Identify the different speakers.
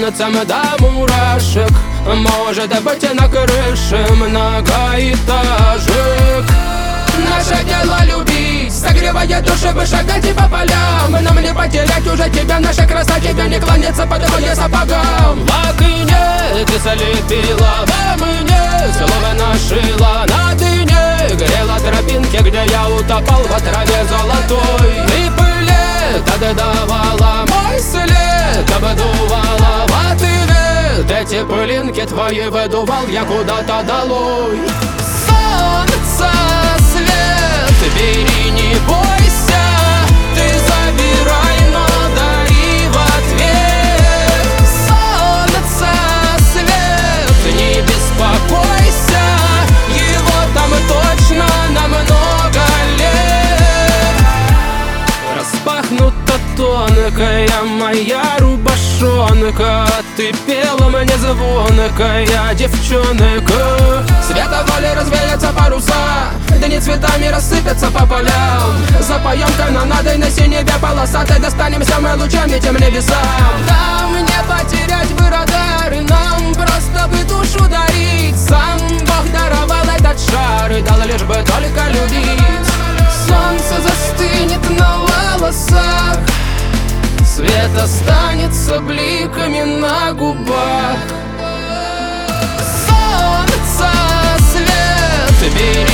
Speaker 1: сердцем до мурашек. Может быть, и на крыше многоэтажек. Наше дело любить, согревая души, бы шагать и по полям. Нам не потерять уже тебя, наша краса, тебе не кланяться по твоим сапогам. В окне ты слепила, во мне слово нашила. На дыне грела тропинки, где я утопал в траве золотой. И пыле ты давала мой след, обдувала в ответ. Эти пылинки твои выдувал я куда-то долой. Солнце, свет, бери, не бойся, ты забирай, но дари в ответ. Солнце, свет, не беспокойся, его там точно на много лет. Распахнута тонкая моя рубашонка, ты пела мне звонкая девчонка. Света воли развеются паруса, дни цветами рассыпятся по полям. Запоем канонадой на синеве полосатой, достанемся мы лучами тем небесам. Нам не потерять бы радары, нам просто бы душу дарить. Сам Бог даровал этот шар и дал лишь бы только любить. Солнце застынет на волосах, свет останется бликами на губах. Солнце, свет, бери.